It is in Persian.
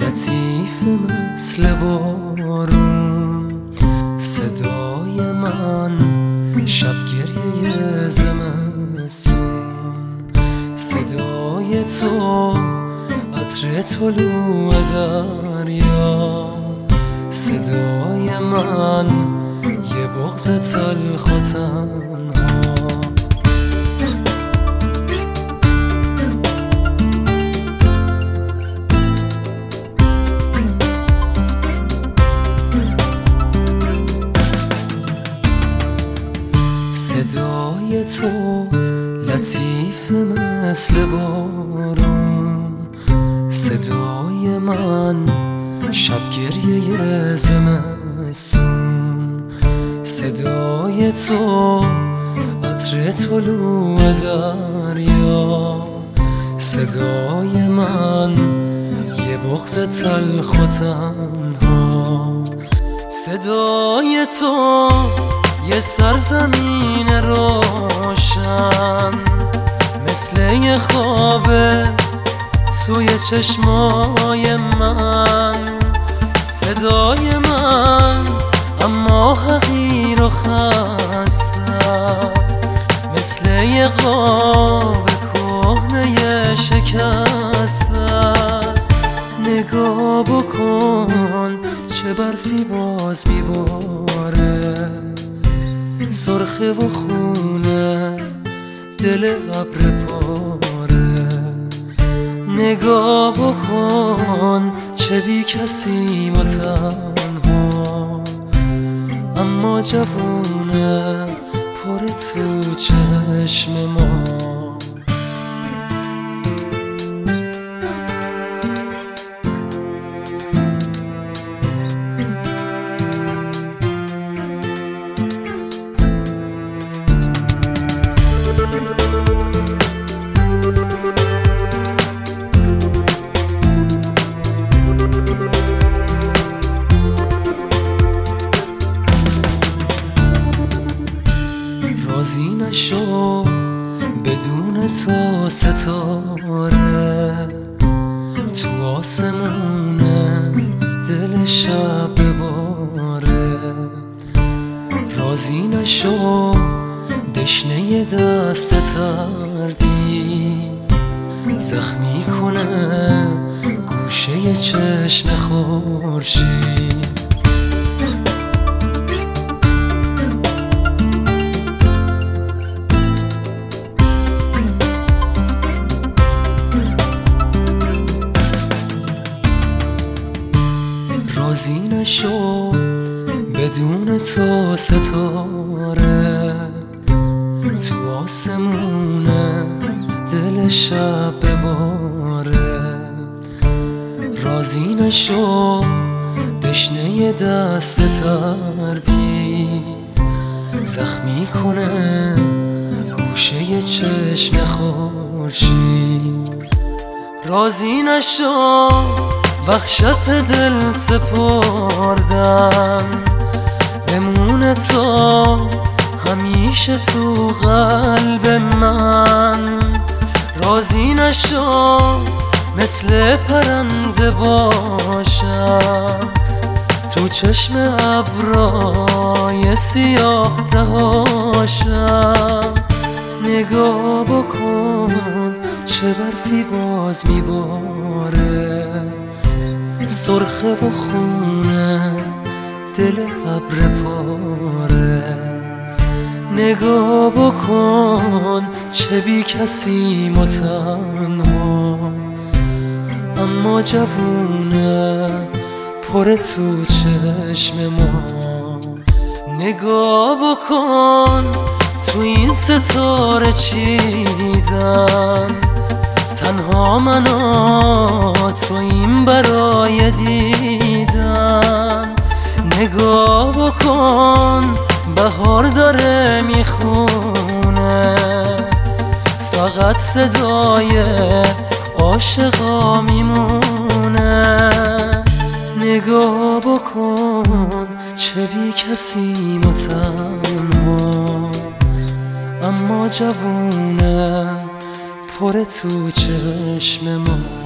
لطیف مثل بارون، صدای من شب گریه زمستون، صدای تو عطر طلوع دریا، صدای من یه بغض تلخ و تنها. صدای تو لطیف مثل بارون، صدای من شب گریه زمستون، صدای تو عطر طلوع دریا، صدای من یه بغض تلخ و تنها. صدای تو یه سرزمین روشن، مثل یه خوابه توی چشمای من، صدای من اما حقیر و خسته است، مثل یه قاب کهنه شکسته است. نگاه بکن چه برفی باز میباره، سرخه و خونه دل ابر پاره. نگاه بکن چه بی کسی و تنها، اما جوونه پر تو چشم ما. راضی نشو بدون تو ستاره، تو آسمونه دل شب بباره. راضی نشو دشنه دست تردید زخمی کنه گوشه چشم خورشید. راضی نشو بدون تو ستاره، تو آسمونه دل شب بباره. راضی نشو دشنه دست تردید زخمی کنه گوشه چشم خورشید. راضی نشو وحشت دل سپردن بمونه تو همیشه تو قلب من. راضی نشو مثل پرنده باشم تو چشم ابرای سیاه رهاشم. نگاه بکن چه برفی باز میباره، سرخه و خونه دل ابر پاره. نگاه بکن چه بی کسی و تنها، اما جوونه پر تو چشم ما. نگاه بکن تو این ستاره چیدن، تنها من و تو این برای دیدن. نگاه بکن بهار داره میخونه، فقط صدای عاشقا میمونه. نگاه بکن چه بی کسی و تنها، اما جوونه پر تو چشم ما.